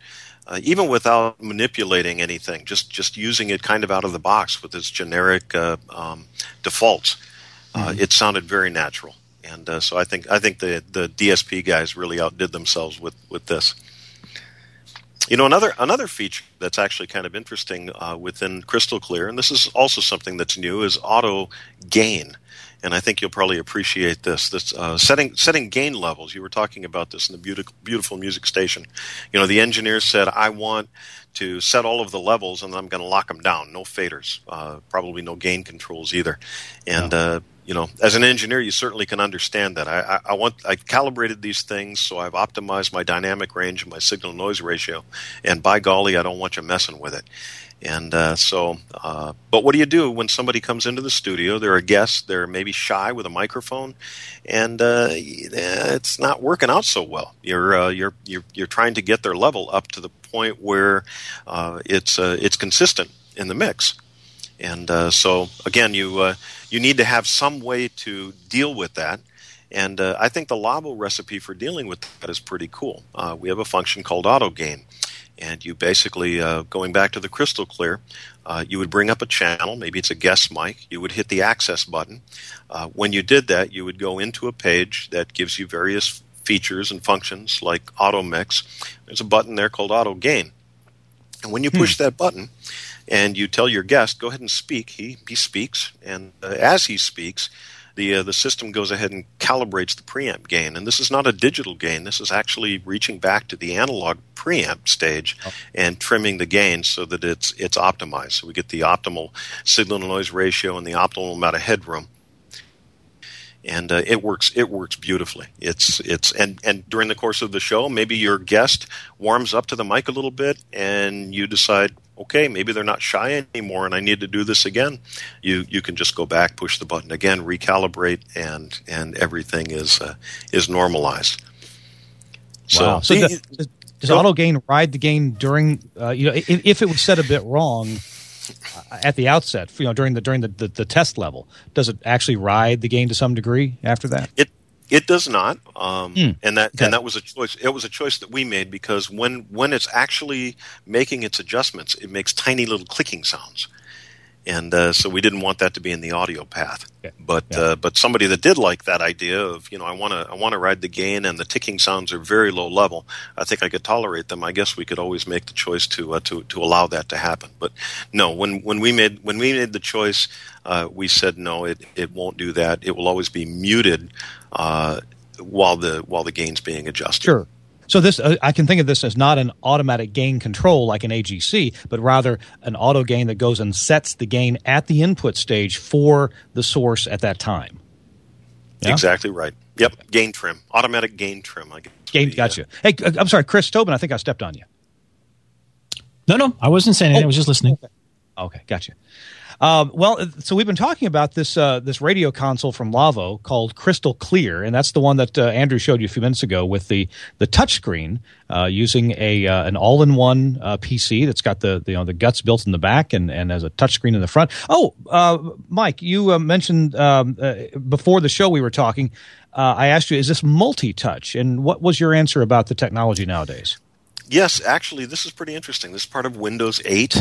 manipulating anything, just using it kind of out of the box with its generic defaults. It sounded very natural, and so I think the DSP guys really outdid themselves with this. Another feature that's actually kind of interesting within Crystal Clear, and this is also something that's new, is auto gain. And I think you'll probably appreciate this. This setting gain levels. You were talking about this in the beautiful music station. The engineers said, I want to set all of the levels, and I'm going to lock them down. No faders, probably no gain controls either. And as an engineer, you certainly can understand that. I calibrated these things, so I've optimized my dynamic range and my signal noise ratio. And by golly, I don't want you messing with it. And but what do you do when somebody comes into the studio? They're a guest. They're maybe shy with a microphone, and it's not working out so well. You're trying to get their level up to the point where it's consistent in the mix. And so again, you need to have some way to deal with that. And I think the Labo recipe for dealing with that is pretty cool. We have a function called auto gain. And you basically, going back to the Crystal Clear, you would bring up a channel. Maybe it's a guest mic. You would hit the access button. When you did that, you would go into a page that gives you various features and functions like auto mix. There's a button there called auto gain. And when you push that button and you tell your guest, go ahead and speak, he speaks. And as he speaks, the system goes ahead and calibrates the preamp gain. And this is not a digital gain. This is actually reaching back to the analog preamp stage and trimming the gain so that it's optimized. So we get the optimal signal-to-noise ratio and the optimal amount of headroom. and it works beautifully. It's and during the course of the show, maybe your guest warms up to the mic a little bit, and you decide, okay, maybe they're not shy anymore, and I need to do this again. You can just go back, push the button again, recalibrate, and everything is normalized. Wow. So does auto gain ride the gain during if it was set a bit wrong at the outset, during the test level, does it actually ride the gain to some degree after that? It does not, and that was a choice. It was a choice that we made because when it's actually making its adjustments, it makes tiny little clicking sounds, and so we didn't want that to be in the audio path. Yeah. But somebody that did like that idea of I want to ride the gain and the ticking sounds are very low level, I think I could tolerate them. I guess we could always make the choice to allow that to happen. But no, when we made the choice, we said no, it won't do that. It will always be muted while the gain's being adjusted. Sure. So this, I can think of this as not an automatic gain control like an AGC, but rather an auto gain that goes and sets the gain at the input stage for the source at that time. Yeah? Exactly right. Yep, gain trim, automatic gain trim. I guess. Gotcha. Hey, I'm sorry, Chris Tobin. I think I stepped on you. No, I wasn't saying anything. I was just listening. Okay, gotcha. Well, so we've been talking about this radio console from Lavo called Crystal Clear, and that's the one that Andrew showed you a few minutes ago with the touchscreen using an all-in-one PC that's got the guts built in the back and has a touchscreen in the front. Oh, Mike, you mentioned before the show we were talking. I asked you, is this multi-touch? And what was your answer about the technology nowadays? Yes, actually, this is pretty interesting. This is part of Windows 8.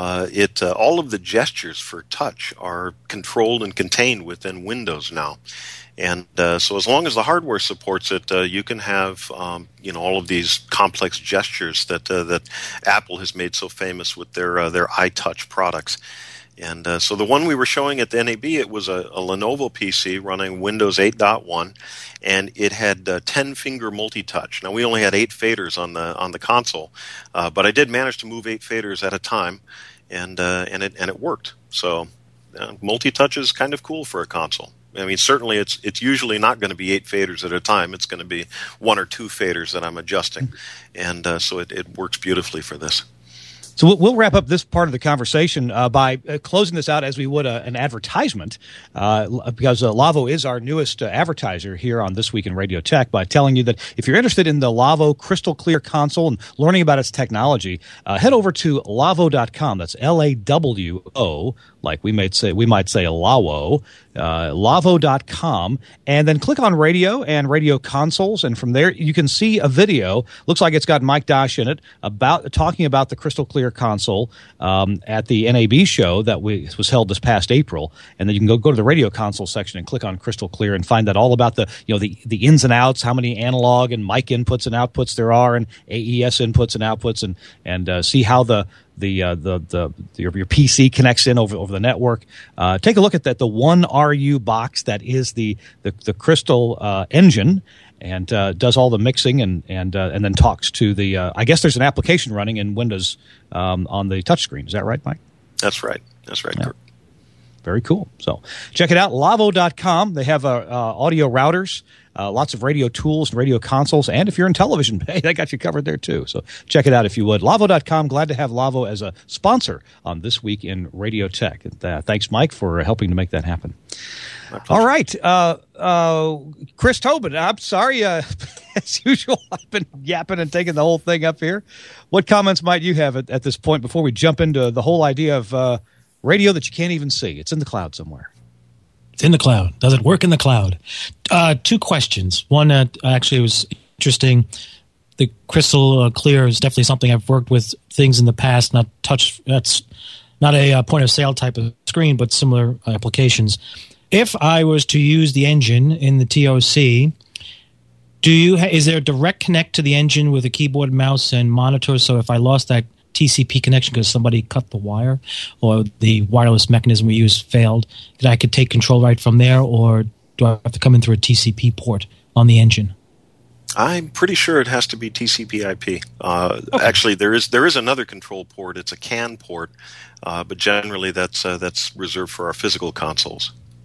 All of the gestures for touch are controlled and contained within Windows now. And so as long as the hardware supports it, you can have all of these complex gestures that Apple has made so famous with their iTouch products. And so the one we were showing at the NAB, it was a Lenovo PC running Windows 8.1, and it had 10-finger multi-touch. Now we only had 8 faders on the console, but I did manage to move 8 faders at a time, and it worked. So multi-touch is kind of cool for a console. I mean, certainly it's usually not going to be 8 faders at a time. It's going to be 1 or 2 faders that I'm adjusting, and so it works beautifully for this. So we'll wrap up this part of the conversation by closing this out as we would an advertisement, because Lavo is our newest advertiser here on This Week in Radio Tech, by telling you that if you're interested in the Lavo Crystal Clear console and learning about its technology, head over to lavo.com. That's LAWO, like we might say Lawo, lavo.com, and then click on radio and radio consoles, and from there you can see a video. Looks like it's got Mike Dosh in it talking about the Crystal Clear console at the NAB show that was held this past April, and then you can go to the radio console section and click on Crystal Clear and find out all about the ins and outs, how many analog and mic inputs and outputs there are, and AES inputs and outputs, and see how your PC connects in over the network. Take a look at the 1RU box that is the Crystal engine, and does all the mixing and then talks to the. I guess there's an application running in Windows on the touchscreen. Is that right, Mike? That's right. That's right, Kurt. Very cool. So check it out, lavo.com. They have audio routers, lots of radio tools and radio consoles, and if you're in television, hey, they got you covered there too. So check it out if you would. Lavo.com. Glad to have Lavo as a sponsor on This Week in Radio Tech. And, thanks, Mike, for helping to make that happen. All right. Chris Tobin, I'm sorry. As usual, I've been yapping and taking the whole thing up here. What comments might you have at this point before we jump into the whole idea of radio that you can't even see? It's in the cloud somewhere. It's in the cloud. Does it work in the cloud? 2 questions. One actually was interesting. The Crystal Clear is definitely something I've worked with things in the past, not touch. That's not a point of sale type of screen, but similar applications. If I was to use the engine in the TOC, is there a direct connect to the engine with a keyboard, mouse, and monitor? So if I lost that TCP connection because somebody cut the wire or the wireless mechanism we used failed, that I could take control right from there, or do I have to come in through a TCP port on the engine? I'm pretty sure it has to be TCP/IP. Okay. Actually, there is another control port. It's a CAN port, but generally that's reserved for our physical consoles.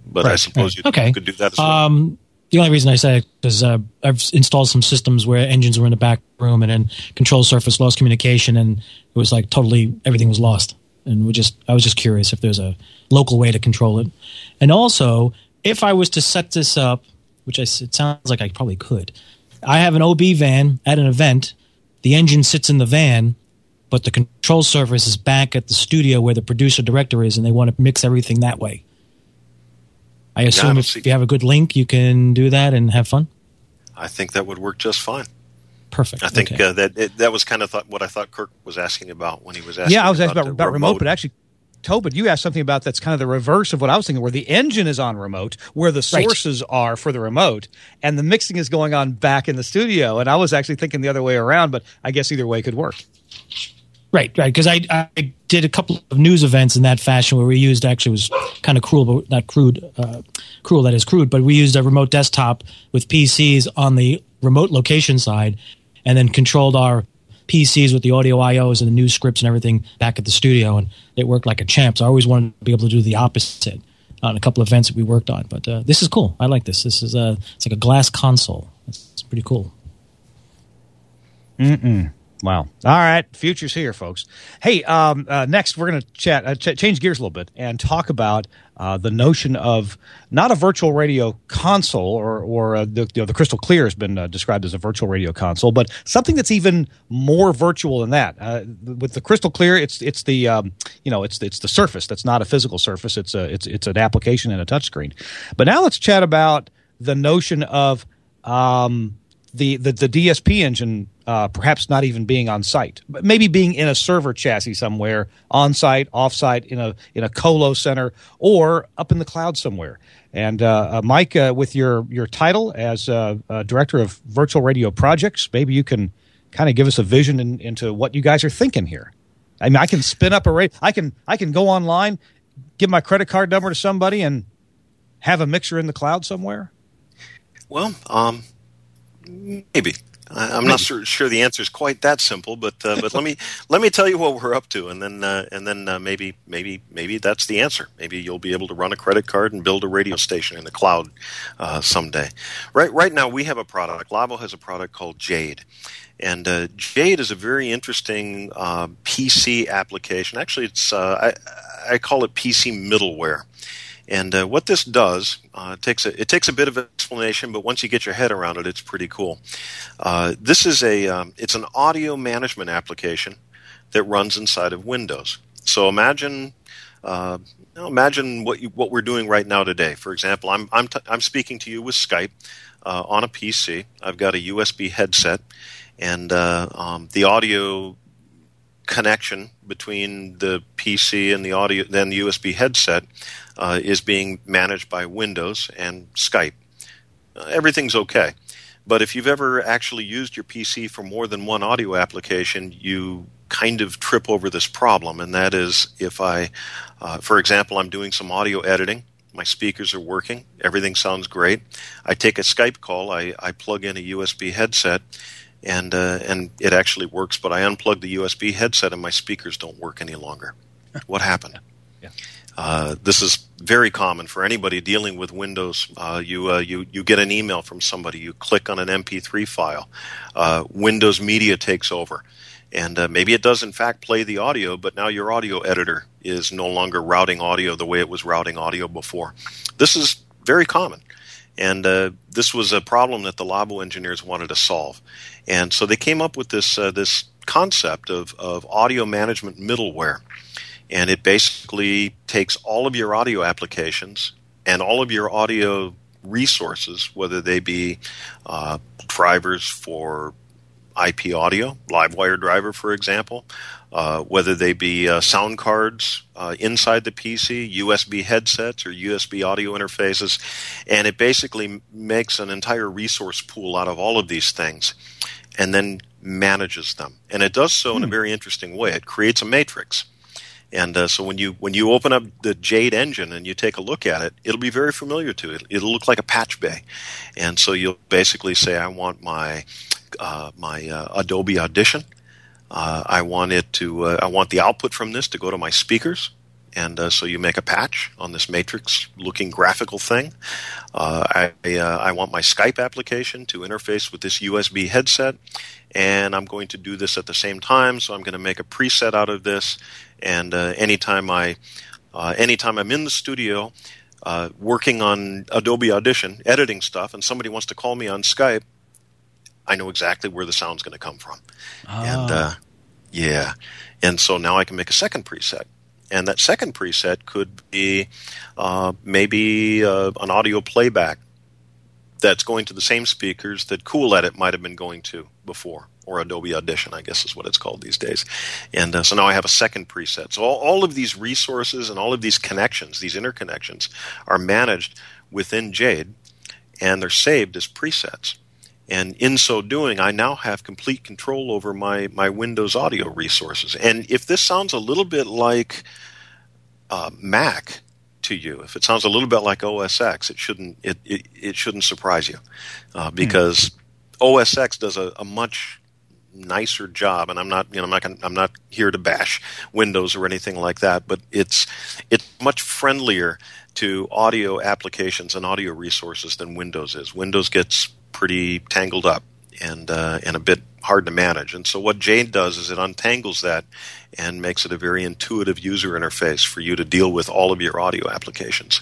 but I suppose you could do that as well. The only reason I say it is I've installed some systems where engines were in the back room, and then control surface lost communication, and it was like totally everything was lost. And I was just curious if there's a local way to control it. And also, if I was to set this up, which it sounds like I probably could, I have an OB van at an event. The engine sits in the van, but the control surface is back at the studio where the producer director is, and they want to mix everything that way. I assume if you have a good link, you can do that and have fun? I think that would work just fine. Perfect. I think that was kind of what I thought Kirk was asking about when he was asking. Yeah, I was asking about remote, but actually, Tobin, you asked something about that's kind of the reverse of what I was thinking, where the engine is on remote, where the sources are for the remote, and the mixing is going on back in the studio. And I was actually thinking the other way around, but I guess either way could work. Right. Because I did a couple of news events in that fashion where we used, actually was kind of cruel, but not crude, cruel that is crude, but we used a remote desktop with PCs on the remote location side and then controlled our PCs with the audio IOs and the news scripts and everything back at the studio, and it worked like a champ. So I always wanted to be able to do the opposite on a couple of events that we worked on. But this is cool. I like this. This is it's like a glass console. It's pretty cool. Wow. All right. Future's here, folks. Hey, next we're going to change gears a little bit and talk about the notion of not a virtual radio console or the Crystal Clear has been described as a virtual radio console, but something that's even more virtual than that. With the Crystal Clear, it's the it's the surface that's not a physical surface. It's an application and a touchscreen. But now let's chat about the notion of the DSP engine. Perhaps not even being on site, but maybe being in a server chassis somewhere, on site, off site, in a colo center, or up in the cloud somewhere. And Mike, with your title as director of virtual radio projects, maybe you can kind of give us a vision into what you guys are thinking here. I mean, I can spin up a radio. I can go online, give my credit card number to somebody, and have a mixer in the cloud somewhere. Well, maybe. I'm not sure the answer is quite that simple, but let me tell you what we're up to, and then maybe that's the answer. Maybe you'll be able to run a credit card and build a radio station in the cloud someday. Right now we have a product. Labo has a product called Jade, and Jade is a very interesting PC application. Actually, it's I call it PC middleware. And what this does, it takes a bit of explanation, but once you get your head around it, it's pretty cool. This is it's an audio management application that runs inside of Windows. So imagine what we're doing right now today. For example, I'm speaking to you with Skype on a PC. I've got a USB headset, and the audio connection between the PC and the audio, then the USB headset, is being managed by Windows and Skype. Everything's okay. But if you've ever actually used your PC for more than one audio application, you kind of trip over this problem, and that is if for example, I'm doing some audio editing, my speakers are working, everything sounds great. I take a Skype call, I plug in a USB headset, and it actually works, but I unplug the USB headset and my speakers don't work any longer. What happened? Yeah. This is very common for anybody dealing with Windows. You get an email from somebody, you click on an MP3 file, Windows Media takes over, and maybe it does in fact play the audio, but now your audio editor is no longer routing audio the way it was routing audio before. This is very common. And this was a problem that the Labo engineers wanted to solve. And so they came up with this concept of audio management middleware. And it basically takes all of your audio applications and all of your audio resources, whether they be drivers for IP audio, Livewire driver, for example, whether they be sound cards inside the PC, USB headsets, or USB audio interfaces, and it basically makes an entire resource pool out of all of these things and then manages them. And it does so in a very interesting way. It creates a matrix. And so when you open up the Jade engine and you take a look at it, it'll be very familiar to it. It'll look like a patch bay. And so you'll basically say, I want my Adobe Audition. I want the output from this to go to my speakers. And so you make a patch on this matrix-looking graphical thing. I want my Skype application to interface with this USB headset, and I'm going to do this at the same time. So I'm going to make a preset out of this. And anytime I'm in the studio working on Adobe Audition, editing stuff, and somebody wants to call me on Skype, I know exactly where the sound's going to come from. And and so now I can make a second preset. And that second preset could be maybe an audio playback that's going to the same speakers that Cool Edit might have been going to before, or Adobe Audition, I guess is what it's called these days. And so now I have a second preset. So all of these resources and all of these connections, these interconnections, are managed within Jade, and they're saved as presets. And in so doing, I now have complete control over my Windows audio resources. And if this sounds a little bit like Mac to you, if it sounds a little bit like OS X, it shouldn't surprise you, because OS X does a much nicer job. And I'm not here to bash Windows or anything like that, but it's much friendlier to audio applications and audio resources than Windows is. Windows gets pretty tangled up and a bit hard to manage. And so what Jade does is it untangles that and makes it a very intuitive user interface for you to deal with all of your audio applications.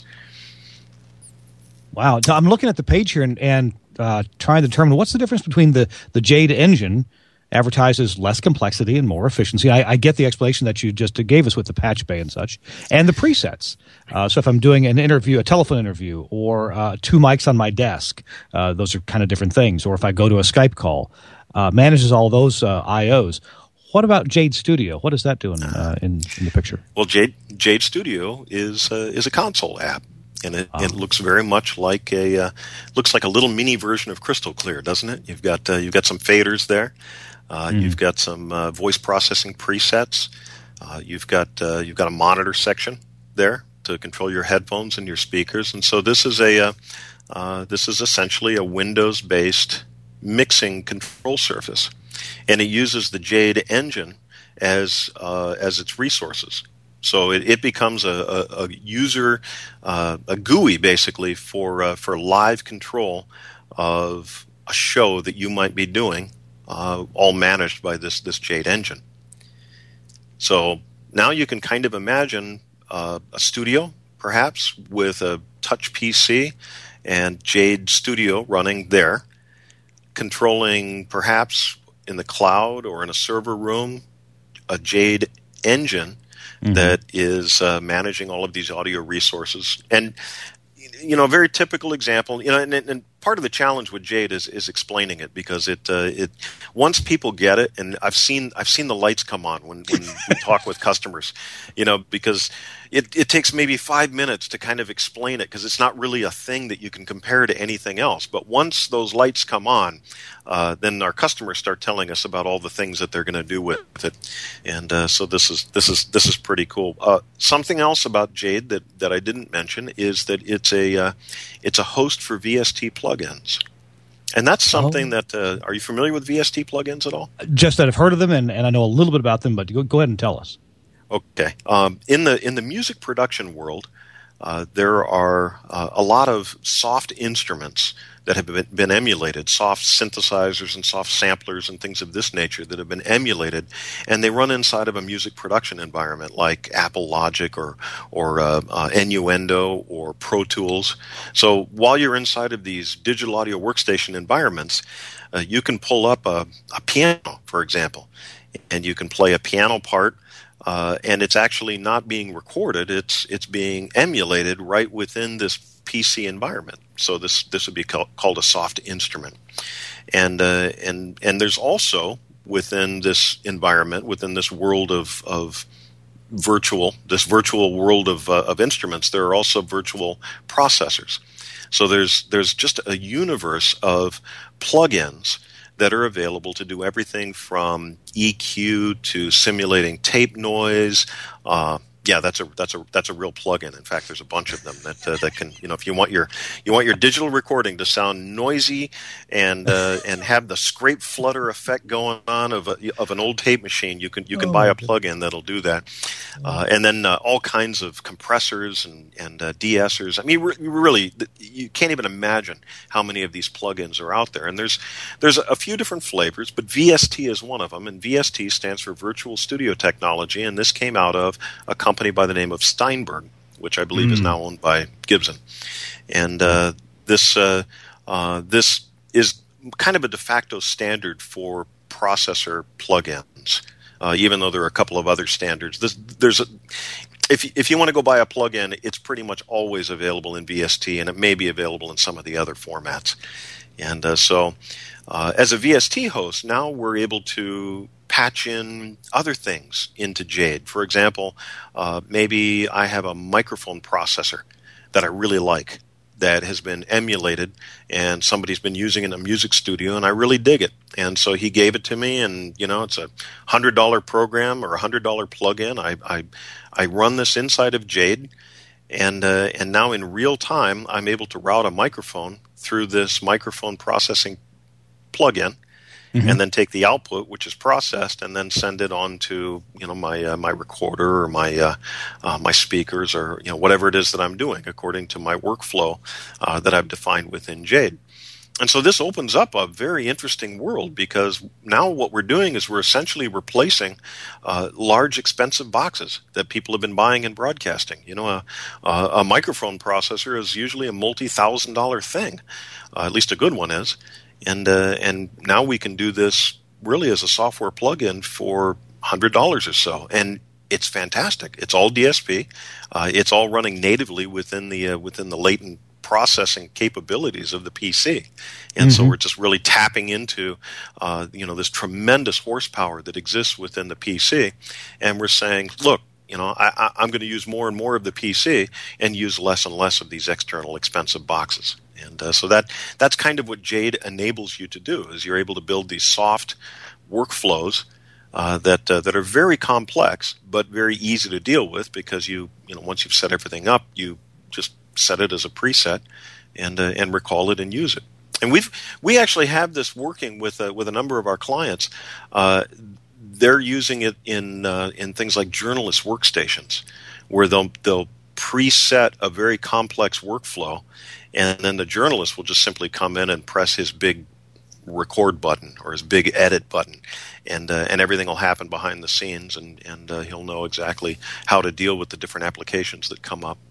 Wow. So I'm looking at the page here and trying to determine what's the difference between the Jade engine advertises less complexity and more efficiency. I get the explanation that you just gave us with the patch bay and such, and the presets. So if I'm doing an interview, a telephone interview, or 2 mics on my desk, those are kind of different things. Or if I go to a Skype call, manages all those IOs. What about Jade Studio? What is that doing in the picture? Well, Jade Studio is a console app. And it looks very much like looks like a little mini version of Crystal Clear, doesn't it? You've got some faders there. You've got some voice processing presets. You've got a monitor section there to control your headphones and your speakers. And so this is essentially a Windows-based mixing control surface, and it uses the Jade engine as its resources. So it becomes a user, a GUI basically for live control of a show that you might be doing, all managed by this Jade engine. So now you can kind of imagine a studio, perhaps, with a touch PC and Jade Studio running there, controlling perhaps in the cloud or in a server room a Jade engine that is managing all of these audio resources. And, a very typical example, and part of the challenge with Jade is explaining it, because it once people get it, and I've seen the lights come on when we talk with customers, because it takes maybe 5 minutes to kind of explain it, because it's not really a thing that you can compare to anything else. But once those lights come on, then our customers start telling us about all the things that they're going to do with it, and so this is pretty cool. Something else about Jade that I didn't mention is that it's a host for VST plugins, and that's something that. Are you familiar with VST plugins at all? Just that I've heard of them, and I know a little bit about them, but go ahead and tell us. Okay, in the music production world, there are a lot of soft instruments that have been emulated, soft synthesizers and soft samplers and things of this nature that have been emulated, and they run inside of a music production environment like Apple Logic or Innuendo or Pro Tools. So while you're inside of these digital audio workstation environments, you can pull up a piano, for example, and you can play a piano part. And it's actually not being recorded; it's being emulated right within this PC environment. So this would be called a soft instrument, and there's also within this environment, within this world of virtual world of instruments, there are also virtual processors. So there's just a universe of plugins that are available to do everything from EQ to simulating tape noise. That's a real plugin. In fact, there's a bunch of them that can, if you want your digital recording to sound noisy and have the scrape flutter effect going on of an old tape machine, you can buy a plugin that'll do that. And then all kinds of compressors and de-essers. I mean, really, you can't even imagine how many of these plugins are out there. And there's a few different flavors, but VST is one of them. And VST stands for Virtual Studio Technology, and this came out of a company by the name of Steinberg, which I believe is now owned by Gibson. And this is kind of a de facto standard for processor plugins. Even though there are a couple of other standards, if you want to go buy a plugin, it's pretty much always available in VST, and it may be available in some of the other formats. And so, as a VST host, now we're able to patch in other things into Jade. For example, maybe I have a microphone processor that I really like, that has been emulated, and somebody's been using it in a music studio, and I really dig it. And so he gave it to me, and it's a $100 program or a $100 plugin. I run this inside of Jade, and now in real time I'm able to route a microphone through this microphone processing plugin, and then take the output, which is processed, and then send it on to my recorder or my speakers, or whatever it is that I'm doing according to my workflow that I've defined within Jade. And so this opens up a very interesting world, because now what we're doing is we're essentially replacing large, expensive boxes that people have been buying in broadcasting. A microphone processor is usually a multi-$1,000 thing, at least a good one is. And now we can do this really as a software plugin for $100 or so, and it's fantastic. It's all DSP. It's all running natively within the latent processing capabilities of the PC, and so we're just really tapping into this tremendous horsepower that exists within the PC, and we're saying, look, I'm going to use more and more of the PC and use less and less of these external expensive boxes. And so that's kind of what Jade enables you to do, is you're able to build these soft workflows that are very complex but very easy to deal with, because once you've set everything up, you just set it as a preset and recall it and use it. And we actually have this working with a number of our clients. They're using it in things like journalist workstations, where they'll preset a very complex workflow, and then the journalist will just simply come in and press his big record button or his big edit button, and everything will happen behind the scenes, and he'll know exactly how to deal with the different applications that come up.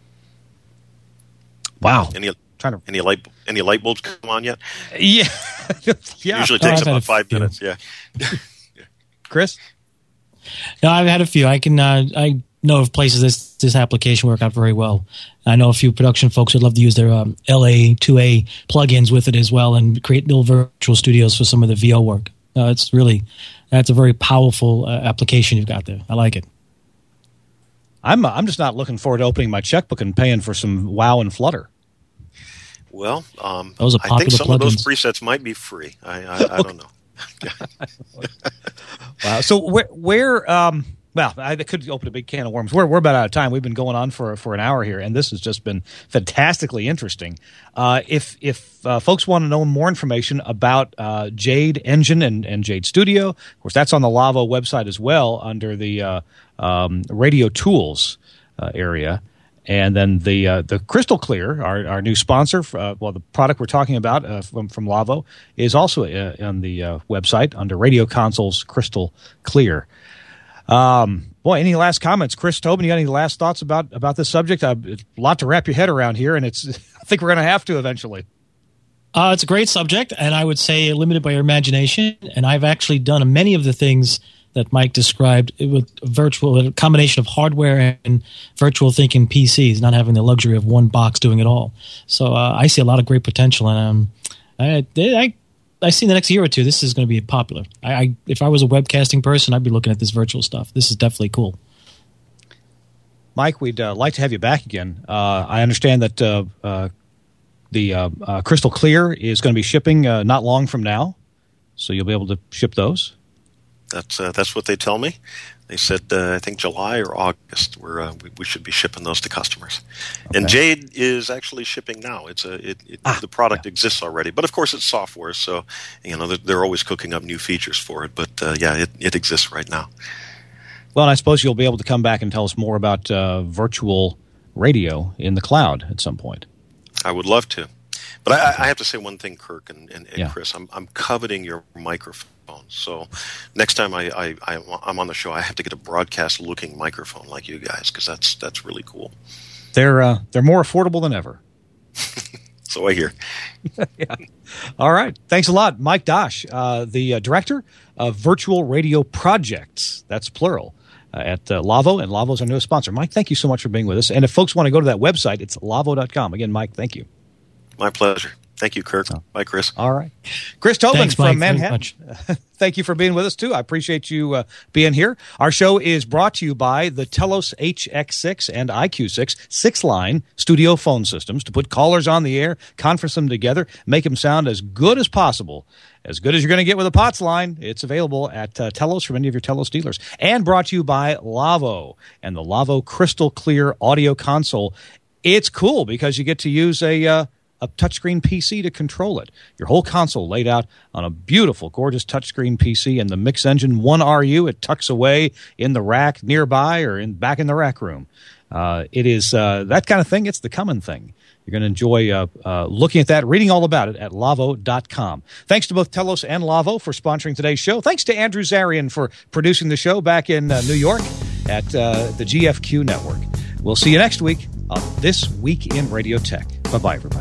Wow! Any light bulbs come on yet? Yeah, yeah. Usually takes about 5 minutes. Yeah. Chris? No, I've had a few. I know of places this application work out very well. I know a few production folks would love to use their LA2A plugins with it as well, and create little virtual studios for some of the VO work. That's a very powerful application you've got there. I like it. I'm just not looking forward to opening my checkbook and paying for some WoW and Flutter. Well, those are I think some plugins. of those presets might be free. I don't know. Wow. So where well, I could open a big can of worms. We're about out of time. We've been going on for an hour here, and this has just been fantastically interesting. If folks want to know more information about Jade Engine and Jade Studio, of course, that's on the Lavo website as well, under the Radio Tools area. And then the Crystal Clear, our new sponsor, the product we're talking about from Lavo, is also on the website under Radio Consoles Crystal Clear. Boy, any last comments, Chris Tobin? You got any last thoughts about this subject? A lot to wrap your head around here, and I think we're going to have to eventually. It's a great subject, and I would say limited by your imagination. And I've actually done many of the things that Mike described with a combination of hardware and virtual thinking PCs, not having the luxury of one box doing it all. So I see a lot of great potential, and I see in the next year or two this is going to be popular. If I was a webcasting person, I'd be looking at this virtual stuff. This is definitely cool. Mike, we'd like to have you back again. I understand that the Crystal Clear is going to be shipping not long from now, so you'll be able to ship those. That's what they tell me. They said I think July or August we should be shipping those to customers. Okay. And Jade is actually shipping now. The product exists already, but of course it's software, so they're always cooking up new features for it. But it exists right now. Well, and I suppose you'll be able to come back and tell us more about virtual radio in the cloud at some point. I would love to. But I have to say one thing, Kirk and Chris. I'm coveting your microphone. So next time I'm on the show, I have to get a broadcast-looking microphone like you guys, because that's really cool. They're more affordable than ever. So I hear. Yeah. All right. Thanks a lot, Mike Dosch, the director of Virtual Radio Projects. That's plural. At Lavo, and Lavo's our newest sponsor. Mike, thank you so much for being with us. And if folks want to go to that website, it's lavo.com. Again, Mike, thank you. My pleasure. Thank you, Kirk. Bye, Chris. All right. Chris Tobin Thanks, from Mike, Manhattan. Thank you for being with us, too. I appreciate you being here. Our show is brought to you by the Telos HX6 and IQ6 6-line studio phone systems to put callers on the air, conference them together, make them sound as good as possible. As good as you're going to get with a POTS line. It's available at Telos from any of your Telos dealers. And brought to you by Lavo and the Lavo Crystal Clear Audio Console. It's cool because you get to use a touchscreen PC to control it. Your whole console laid out on a beautiful, gorgeous touchscreen PC, and the Mix Engine 1RU, it tucks away in the rack nearby or back in the rack room. It is that kind of thing. It's the coming thing. You're going to enjoy looking at that, reading all about it at lavo.com. Thanks to both Telos and Lavo for sponsoring today's show. Thanks to Andrew Zarian for producing the show back in New York at the GFQ Network. We'll see you next week on This Week in Radio Tech. Bye-bye, everybody.